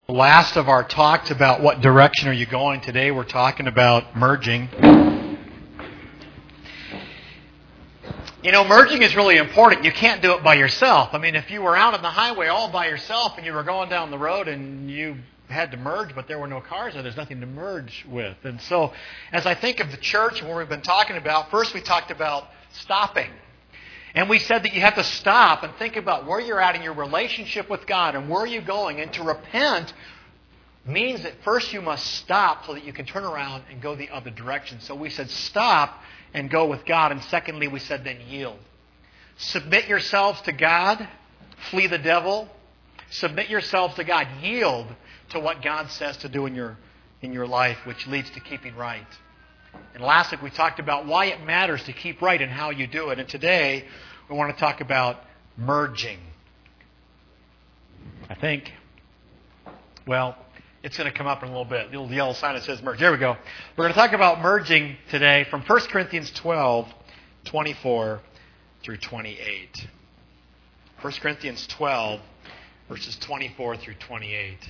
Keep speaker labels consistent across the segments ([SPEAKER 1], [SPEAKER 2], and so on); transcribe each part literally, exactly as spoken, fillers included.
[SPEAKER 1] Last of our talks about what direction are you going. Today we're talking about merging. You know, merging is really important. You can't do it by yourself. I mean, if you were out on the highway all by yourself and you were going down the road and you had to merge, but there were no cars there, there's nothing to merge with. And so, as I think of the church and what we've been talking about, first we talked about stopping. And we said that you have to stop and think about where you're at in your relationship with God and where you're going. And to repent means that first you must stop so that you can turn around and go the other direction. So we said stop and go with God. And secondly, we said then yield. Submit yourselves to God. Flee the devil. Submit yourselves to God. Yield to what God says to do in your, in your life, which leads to keeping right. And last week we talked about why it matters to keep right and how you do it. And today we want to talk about merging. I think, well, it's going to come up in a little bit. The little yellow sign that says merge. There we go. We're going to talk about merging today from First Corinthians twelve, twenty-four through twenty-eight. First Corinthians twelve, verses twenty-four through twenty-eight.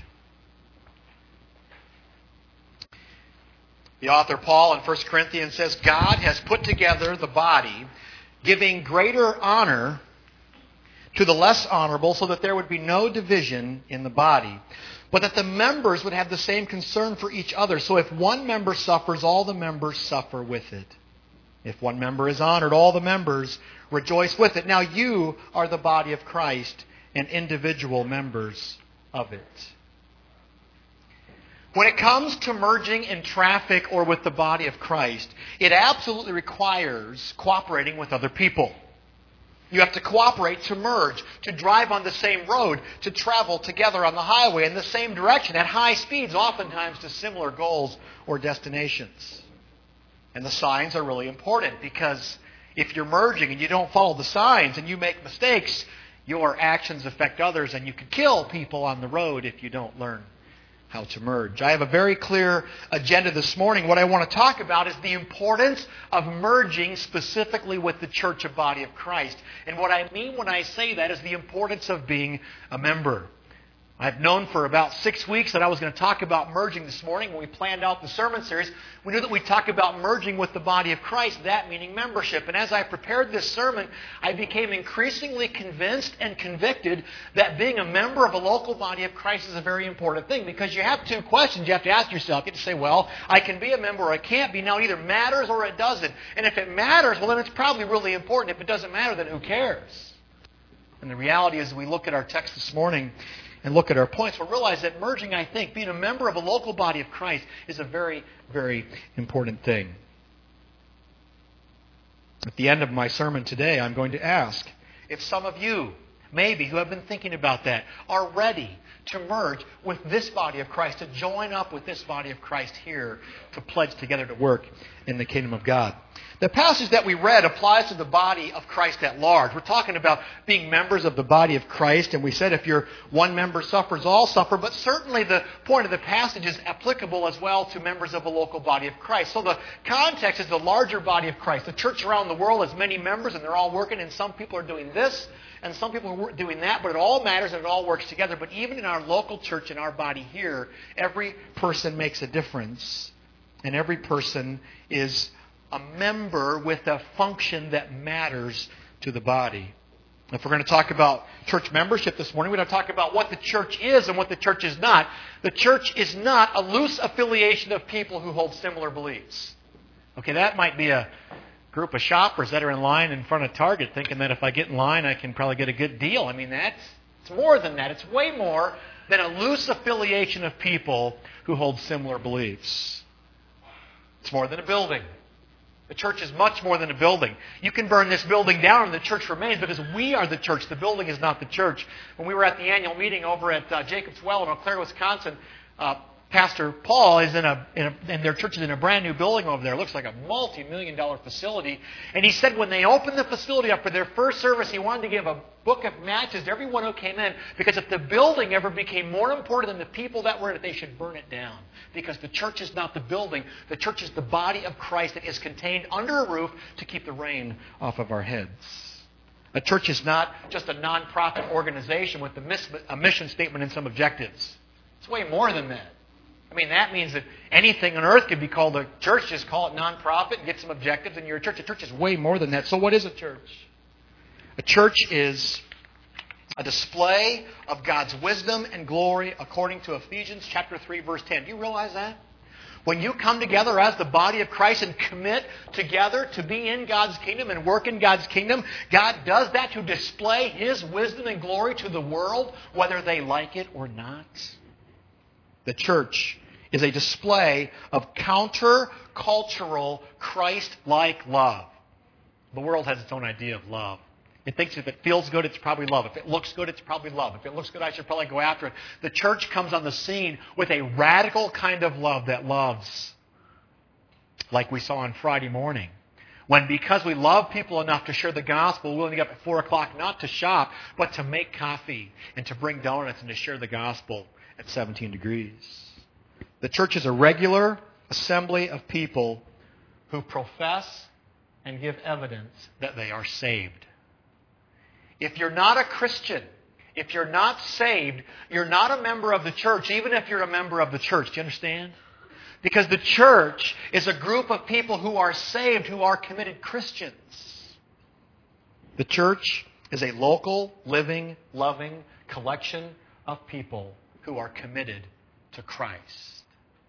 [SPEAKER 1] The author Paul in First Corinthians says, God has put together the body, giving greater honor to the less honorable, so that there would be no division in the body, but that the members would have the same concern for each other. So if one member suffers, all the members suffer with it. If one member is honored, all the members rejoice with it. Now you are the body of Christ and individual members of it. When it comes to merging in traffic or with the body of Christ, it absolutely requires cooperating with other people. You have to cooperate to merge, to drive on the same road, to travel together on the highway in the same direction at high speeds, oftentimes to similar goals or destinations. And the signs are really important, because if you're merging and you don't follow the signs and you make mistakes, your actions affect others, and you can kill people on the road if you don't learn how to merge. I have a very clear agenda this morning. What I want to talk about is the importance of merging specifically with the church of body of Christ. And what I mean when I say that is the importance of being a member. I've known for about six weeks that I was going to talk about merging this morning. When we planned out the sermon series, we knew that we'd talk about merging with the body of Christ, that meaning membership. And as I prepared this sermon, I became increasingly convinced and convicted that being a member of a local body of Christ is a very important thing, because you have two questions you have to ask yourself. You have to say, well, I can be a member or I can't be. Now, it either matters or it doesn't. And if it matters, well, then it's probably really important. If it doesn't matter, then who cares? And the reality is, we look at our text this morning and look at our points, we'll realize that merging, I think, being a member of a local body of Christ, is a very, very important thing. At the end of my sermon today, I'm going to ask if some of you, maybe, who have been thinking about that, are ready to merge with this body of Christ, to join up with this body of Christ here, to pledge together to work in the kingdom of God. The passage that we read applies to the body of Christ at large. We're talking about being members of the body of Christ, and we said if you're one member suffers, all suffer, but certainly the point of the passage is applicable as well to members of a local body of Christ. So the context is the larger body of Christ. The church around the world has many members, and they're all working, and some people are doing this, and some people are doing that, but it all matters and it all works together. But even in our local church, in our body here, every person makes a difference, and every person is a member with a function that matters to the body. If we're going to talk about church membership this morning, we're going to talk about what the church is and what the church is not. The church is not a loose affiliation of people who hold similar beliefs. Okay, that might be a group of shoppers that are in line in front of Target thinking that if I get in line, I can probably get a good deal. I mean, that's it's more than that. It's way more than a loose affiliation of people who hold similar beliefs. It's more than a building. The church is much more than a building. You can burn this building down and the church remains, because we are the church. The building is not the church. When we were at the annual meeting over at uh, Jacob's Well in Eau Claire, Wisconsin, uh, Pastor Paul is in a, in a, and their church is in a brand new building over there. It looks like a multi-million dollar facility. And he said when they opened the facility up for their first service, he wanted to give a book of matches to everyone who came in, because if the building ever became more important than the people that were in it, they should burn it down. Because the church is not the building. The church is the body of Christ that is contained under a roof to keep the rain off of our heads. A church is not just a non-profit organization with a mission statement and some objectives. It's way more than that. I mean, that means that anything on earth could be called a church. Just call it nonprofit and get some objectives, and you're a church. A church is way more than that. So what is a church? A church is a display of God's wisdom and glory according to Ephesians chapter three, verse ten. Do you realize that? When you come together as the body of Christ and commit together to be in God's kingdom and work in God's kingdom, God does that to display His wisdom and glory to the world, whether they like it or not. The church is a display of counter-cultural, Christ-like love. The world has its own idea of love. It thinks if it feels good, it's probably love. If it looks good, it's probably love. If it looks good, I should probably go after it. The church comes on the scene with a radical kind of love that loves, like we saw on Friday morning. When because we love people enough to share the gospel, we're willing to get up at four o'clock not to shop, but to make coffee and to bring donuts and to share the gospel at seventeen degrees. The church is a regular assembly of people who profess and give evidence that they are saved. If you're not a Christian, if you're not saved, you're not a member of the church, even if you're a member of the church. Do you understand? Because the church is a group of people who are saved, who are committed Christians. The church is a local, living, loving collection of people who are committed to Christ.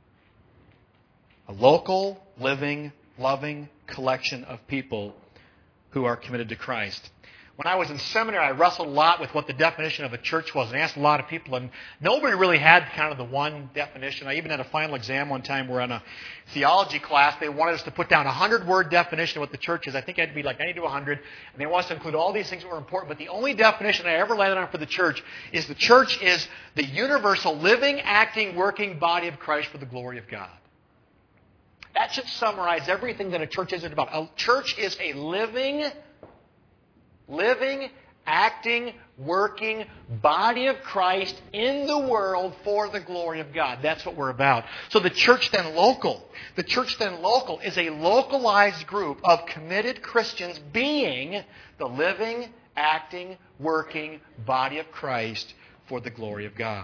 [SPEAKER 1] A local, living, loving collection of people who are committed to Christ. When I was in seminary, I wrestled a lot with what the definition of a church was and asked a lot of people, and nobody really had kind of the one definition. I even had a final exam one time where on a theology class, they wanted us to put down a hundred-word definition of what the church is. I think it had to be like ninety to one hundred, and they wanted us to include all these things that were important, but the only definition I ever landed on for the church is the church is the universal, living, acting, working body of Christ for the glory of God. That should summarize everything that a church is about. A church is a living, living, acting, working body of Christ in the world for the glory of God. That's what we're about. So the church then local. The church then local is a localized group of committed Christians being the living, acting, working body of Christ for the glory of God.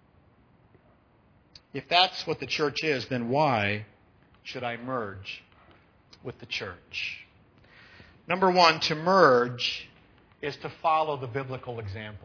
[SPEAKER 1] If that's what the church is, then why should I merge with the church? Number one, to merge is to follow the biblical example.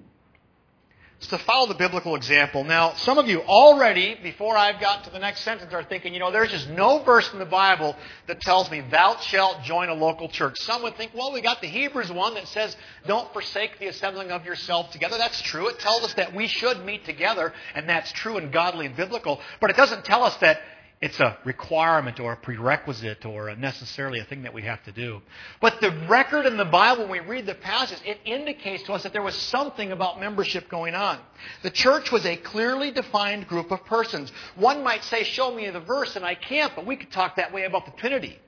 [SPEAKER 1] It's to follow the biblical example. Now, some of you already, before I've got to the next sentence, are thinking, you know, there's just no verse in the Bible that tells me, thou shalt join a local church. Some would think, well, we got the Hebrews one that says, don't forsake the assembling of yourselves together. That's true. It tells us that we should meet together, and that's true and godly and biblical. But it doesn't tell us that it's a requirement or a prerequisite or a necessarily a thing that we have to do. But the record in the Bible, when we read the passage, it indicates to us that there was something about membership going on. The church was a clearly defined group of persons. One might say, show me the verse, and I can't, but we could talk that way about the Trinity.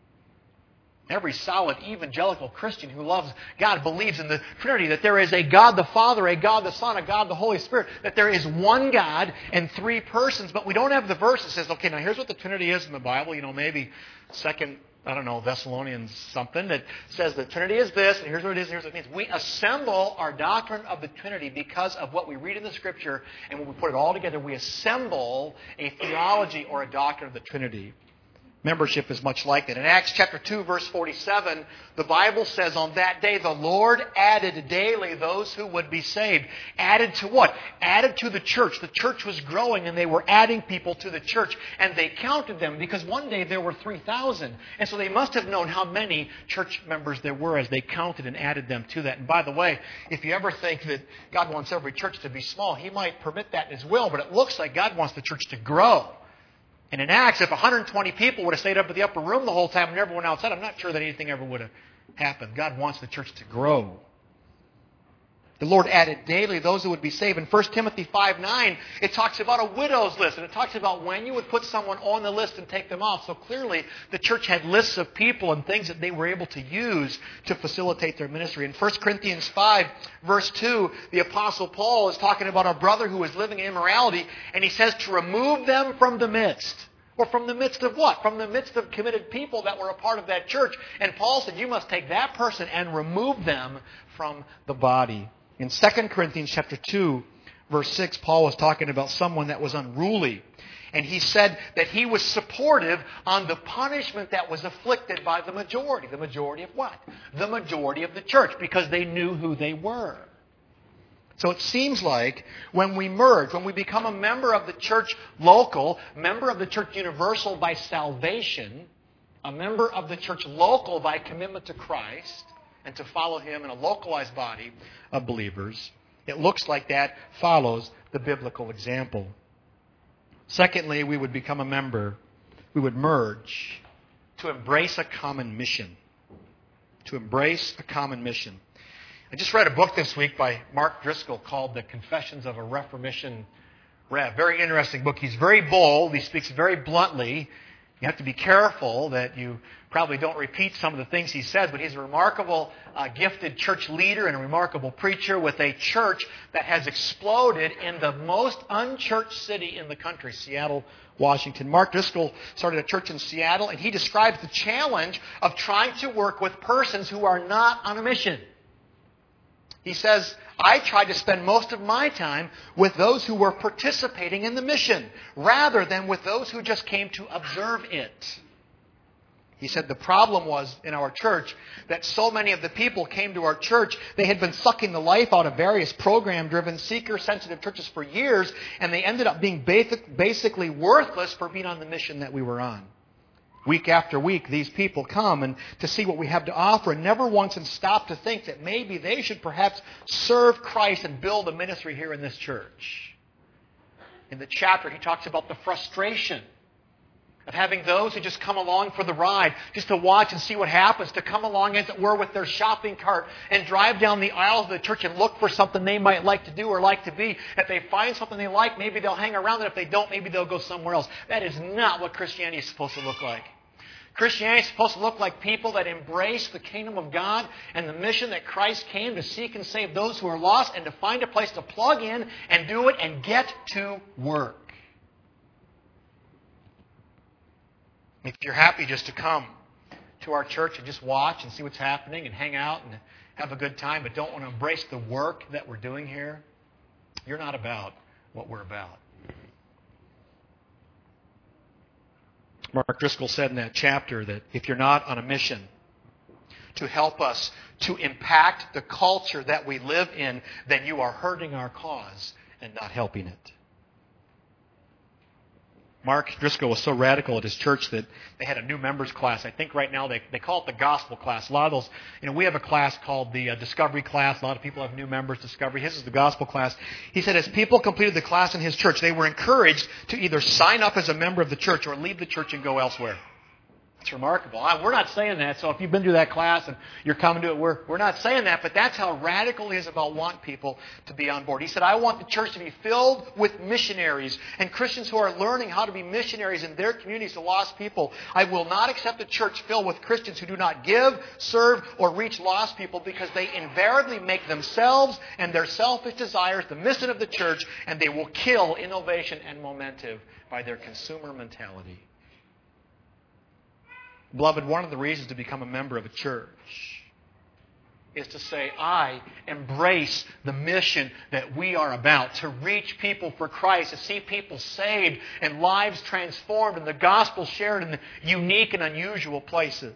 [SPEAKER 1] Every solid evangelical Christian who loves God believes in the Trinity, that there is a God the Father, a God the Son, a God the Holy Spirit, that there is one God and three persons, but we don't have the verse that says, okay, now here's what the Trinity is in the Bible, you know, maybe second, I don't know, Thessalonians something that says the Trinity is this, and here's what it is, and here's what it means. We assemble our doctrine of the Trinity because of what we read in the Scripture, and when we put it all together, we assemble a theology or a doctrine of the Trinity. Membership is much like that. In Acts chapter two, verse forty-seven, the Bible says, on that day the Lord added daily those who would be saved. Added to what? Added to the church. The church was growing and they were adding people to the church. And they counted them because one day there were three thousand. And so they must have known how many church members there were as they counted and added them to that. And by the way, if you ever think that God wants every church to be small, He might permit that in His will. But it looks like God wants the church to grow. And in Acts, if one hundred twenty people would have stayed up in the upper room the whole time and everyone outside, I'm not sure that anything ever would have happened. God wants the church to grow. The Lord added daily those who would be saved. In First Timothy five nine, it talks about a widow's list. And it talks about when you would put someone on the list and take them off. So clearly, the church had lists of people and things that they were able to use to facilitate their ministry. In First Corinthians five, verse two, the Apostle Paul is talking about a brother who was living in immorality. And he says to remove them from the midst. Or from the midst of what? From the midst of committed people that were a part of that church. And Paul said, you must take that person and remove them from the body. In Second Corinthians chapter two, verse six, Paul was talking about someone that was unruly. And he said that he was supportive on the punishment that was afflicted by the majority. The majority of what? The majority of the church, because they knew who they were. So it seems like when we merge, when we become a member of the church local, member of the church universal by salvation, a member of the church local by commitment to Christ, and to follow Him in a localized body of believers, it looks like that follows the biblical example. Secondly, we would become a member, we would merge to embrace a common mission. To embrace a common mission. I just read a book this week by Mark Driscoll called The Confessions of a Reformation Rev. Very interesting book. He's very bold. He speaks very bluntly. You have to be careful that you probably don't repeat some of the things he says, but he's a remarkable, uh, gifted church leader and a remarkable preacher with a church that has exploded in the most unchurched city in the country, Seattle, Washington. Mark Driscoll started a church in Seattle, and he describes the challenge of trying to work with persons who are not on a mission. He says, I tried to spend most of my time with those who were participating in the mission, rather than with those who just came to observe it. He said the problem was in our church that so many of the people came to our church, they had been sucking the life out of various program-driven, seeker-sensitive churches for years, and they ended up being basic, basically worthless for being on the mission that we were on. Week after week, these people come and to see what we have to offer, and never once and stop to think that maybe they should perhaps serve Christ and build a ministry here in this church. In the chapter, he talks about the frustration of having those who just come along for the ride, just to watch and see what happens, to come along, as it were, with their shopping cart and drive down the aisles of the church and look for something they might like to do or like to be. If they find something they like, maybe they'll hang around, and if they don't, maybe they'll go somewhere else. That is not what Christianity is supposed to look like. Christianity is supposed to look like people that embrace the kingdom of God and the mission that Christ came to seek and save those who are lost, and to find a place to plug in and do it and get to work. If you're happy just to come to our church and just watch and see what's happening and hang out and have a good time, but don't want to embrace the work that we're doing here, you're not about what we're about. Mark Driscoll said in that chapter that if you're not on a mission to help us to impact the culture that we live in, then you are hurting our cause and not helping it. Mark Driscoll was so radical at his church that they had a new members class. I think right now they, they call it the gospel class. A lot of those, you know, we have a class called the uh, discovery class. A lot of people have new members, discovery. His is the gospel class. He said as people completed the class in his church, they were encouraged to either sign up as a member of the church or leave the church and go elsewhere. It's remarkable. We're not saying that, so if you've been to that class and you're coming to it, we're, we're not saying that, but that's how radical he is about wanting people to be on board. He said, I want the church to be filled with missionaries and Christians who are learning how to be missionaries in their communities to lost people. I will not accept a church filled with Christians who do not give, serve, or reach lost people, because they invariably make themselves and their selfish desires the mission of the church, and they will kill innovation and momentum by their consumer mentality. Beloved, one of the reasons to become a member of a church is to say, I embrace the mission that we are about, to reach people for Christ, to see people saved and lives transformed and the gospel shared in unique and unusual places.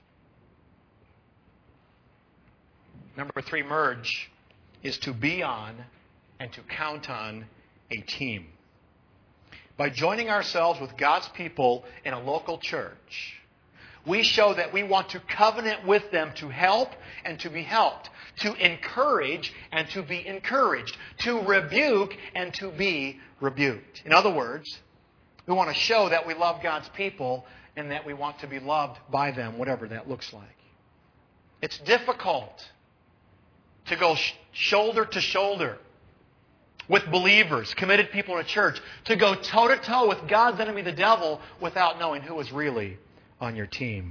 [SPEAKER 1] Number three, merge is to be on and to count on a team. By joining ourselves with God's people in a local church, we show that we want to covenant with them to help and to be helped, to encourage and to be encouraged, to rebuke and to be rebuked. In other words, we want to show that we love God's people and that we want to be loved by them, whatever that looks like. It's difficult to go sh- shoulder to shoulder with believers, committed people in a church, to go toe-to-toe with God's enemy, the devil, without knowing who is really on your team.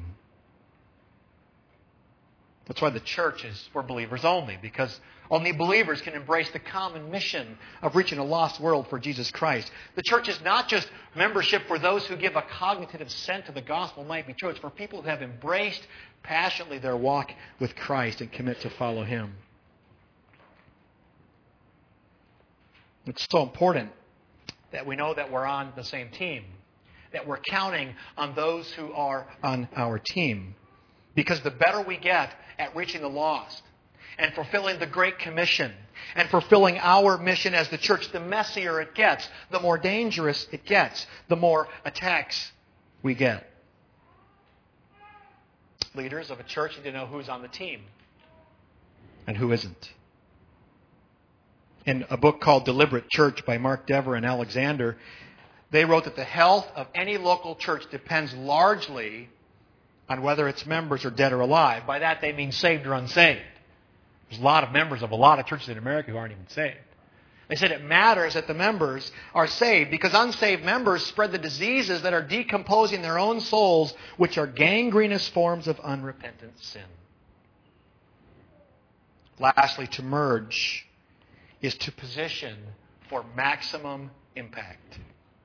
[SPEAKER 1] That's why the church is for believers only, because only believers can embrace the common mission of reaching a lost world for Jesus Christ. The church is not just membership for those who give a cognitive assent to the gospel might be true. It's for people who have embraced passionately their walk with Christ and commit to follow Him. It's so important that we know that we're on the same team, that we're counting on those who are on our team. Because the better we get at reaching the lost and fulfilling the Great Commission and fulfilling our mission as the church, the messier it gets, the more dangerous it gets, the more attacks we get. Leaders of a church need to know who's on the team and who isn't. In a book called Deliberate Church by Mark Dever and Alexander, they wrote that the health of any local church depends largely on whether its members are dead or alive. By that they mean saved or unsaved. There's a lot of members of a lot of churches in America who aren't even saved. They said it matters that the members are saved because unsaved members spread the diseases that are decomposing their own souls, which are gangrenous forms of unrepentant sin. Lastly, to merge is to position for maximum impact.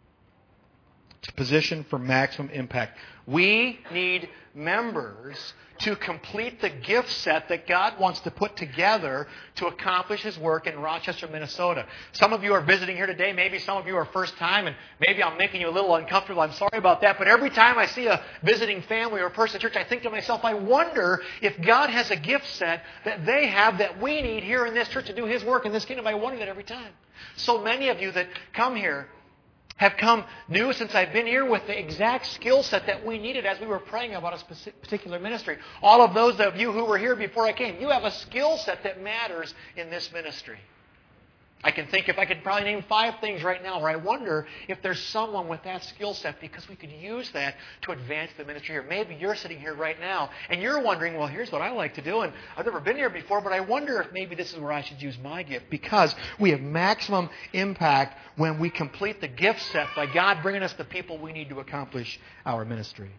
[SPEAKER 1] To position for maximum impact. We need members to complete the gift set that God wants to put together to accomplish His work in Rochester, Minnesota. Some of you are visiting here today. Maybe some of you are first time, and maybe I'm making you a little uncomfortable. I'm sorry about that. But every time I see a visiting family or a person at church, I think to myself, I wonder if God has a gift set that they have that we need here in this church to do His work in this kingdom. I wonder that every time. So many of you that come here have come new since I've been here with the exact skill set that we needed as we were praying about a specific, particular ministry. All of those of you who were here before I came, you have a skill set that matters in this ministry. I can think if I could probably name five things right now where I wonder if there's someone with that skill set because we could use that to advance the ministry here. Maybe you're sitting here right now and you're wondering, well, here's what I like to do and I've never been here before, but I wonder if maybe this is where I should use my gift because we have maximum impact when we complete the gift set by God bringing us the people we need to accomplish our ministry.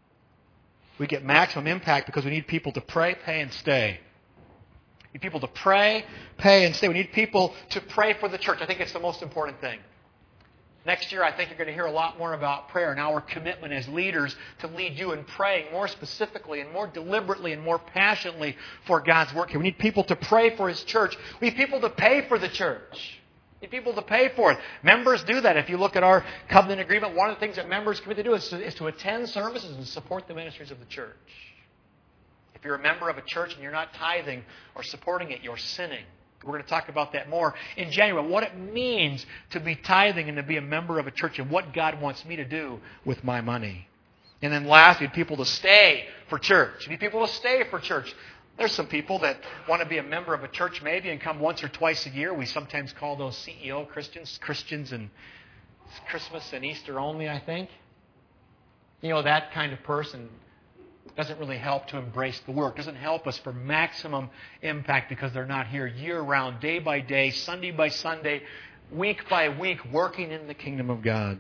[SPEAKER 1] We get maximum impact because we need people to pray, pay, and stay. We need people to pray, pay, and stay. We need people to pray for the church. I think it's the most important thing. Next year, I think you're going to hear a lot more about prayer and our commitment as leaders to lead you in praying more specifically and more deliberately and more passionately for God's work here. We need people to pray for His church. We need people to pay for the church. We need people to pay for it. Members do that. If you look at our covenant agreement, one of the things that members commit to do is to, is to attend services and support the ministries of the church. If you're a member of a church and you're not tithing or supporting it, you're sinning. We're going to talk about that more in January, what it means to be tithing and to be a member of a church and what God wants me to do with my money. And then lastly, people to stay for church. You need people to stay for church. There's some people that want to be a member of a church maybe and come once or twice a year. We sometimes call those C E O Christians, Christians and Christmas and Easter only, I think. You know, that kind of person doesn't really help to embrace the work. Doesn't help us for maximum impact because they're not here year-round, day by day, Sunday by Sunday, week by week, working in the kingdom of God.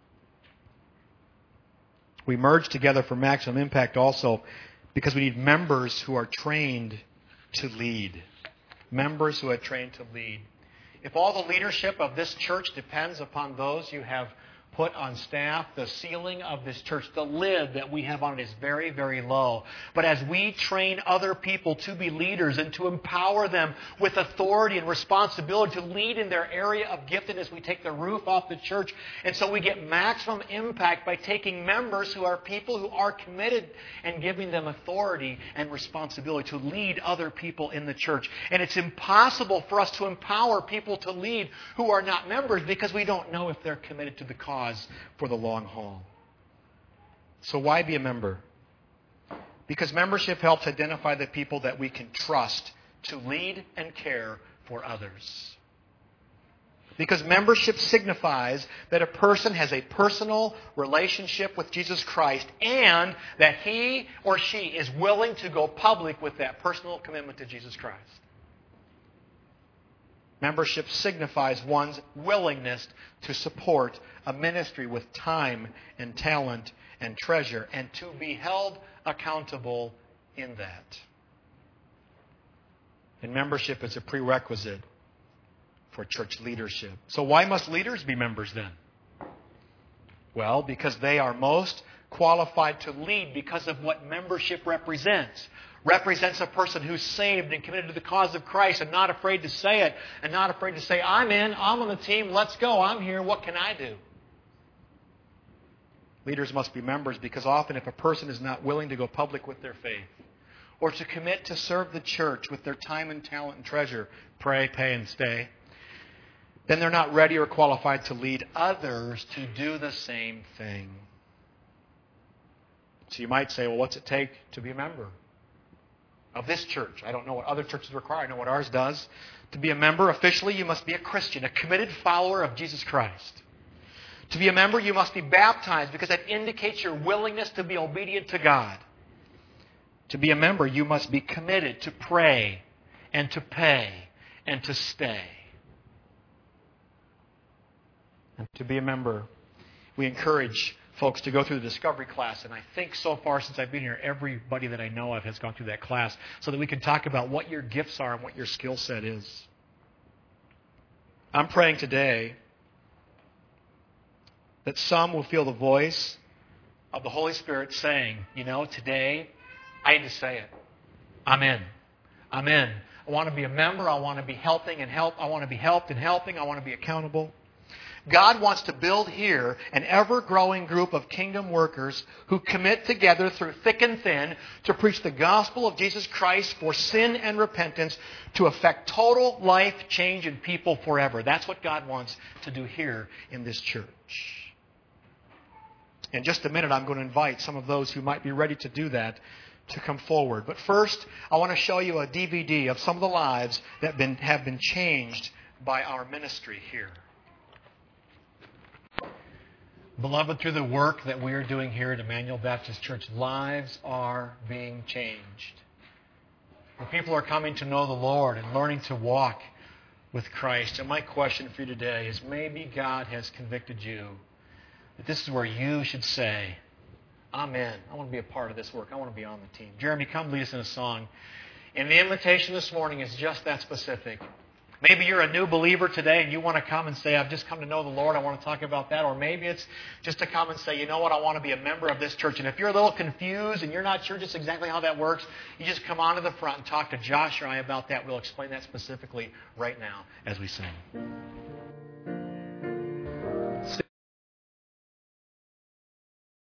[SPEAKER 1] We merge together for maximum impact also because we need members who are trained to lead. Members who are trained to lead. If all the leadership of this church depends upon those you have put on staff, the ceiling of this church, the lid that we have on it is very, very low. But as we train other people to be leaders and to empower them with authority and responsibility to lead in their area of giftedness, we take the roof off the church. And so we get maximum impact by taking members who are people who are committed and giving them authority and responsibility to lead other people in the church. And it's impossible for us to empower people to lead who are not members because we don't know if they're committed to the cause for the long haul. So why be a member? Because membership helps identify the people that we can trust to lead and care for others. Because membership signifies that a person has a personal relationship with Jesus Christ and that he or she is willing to go public with that personal commitment to Jesus Christ. Membership signifies one's willingness to support a ministry with time and talent and treasure and to be held accountable in that. And membership is a prerequisite for church leadership. So why must leaders be members then? Well, because they are most qualified to lead because of what membership represents. represents a person who's saved and committed to the cause of Christ and not afraid to say it and not afraid to say, I'm in, I'm on the team, let's go, I'm here, what can I do? Leaders must be members because often if a person is not willing to go public with their faith or to commit to serve the church with their time and talent and treasure, pray, pay, and stay, then they're not ready or qualified to lead others to do the same thing. So you might say, well, what's it take to be a member of this church? I don't know what other churches require. I know what ours does. To be a member, officially, you must be a Christian, a committed follower of Jesus Christ. To be a member, you must be baptized because that indicates your willingness to be obedient to God. To be a member, you must be committed to pray and to pay and to stay. And to be a member, we encourage folks to go through the discovery class. And I think so far since I've been here, everybody that I know of has gone through that class so that we can talk about what your gifts are and what your skill set is. I'm praying today that some will feel the voice of the Holy Spirit saying, you know, today I need to say it. I'm in. I'm in. I want to be a member. I want to be helping and help. I want to be helped and helping. I want to be accountable. God wants to build here an ever-growing group of kingdom workers who commit together through thick and thin to preach the gospel of Jesus Christ for sin and repentance to effect total life change in people forever. That's what God wants to do here in this church. In just a minute, I'm going to invite some of those who might be ready to do that to come forward. But first, I want to show you a D V D of some of the lives that have been, have been changed by our ministry here. Beloved, through the work that we are doing here at Emmanuel Baptist Church, lives are being changed. And people are coming to know the Lord and learning to walk with Christ. And my question for you today is maybe God has convicted you that this is where you should say, I'm in. I want to be a part of this work. I want to be on the team. Jeremy, come lead us in a song. And the invitation this morning is just that specific. Maybe you're a new believer today and you want to come and say, I've just come to know the Lord. I want to talk about that. Or maybe it's just to come and say, you know what, I want to be a member of this church. And if you're a little confused and you're not sure just exactly how that works, you just come on to the front and talk to Josh or I about that. We'll explain that specifically right now as we sing.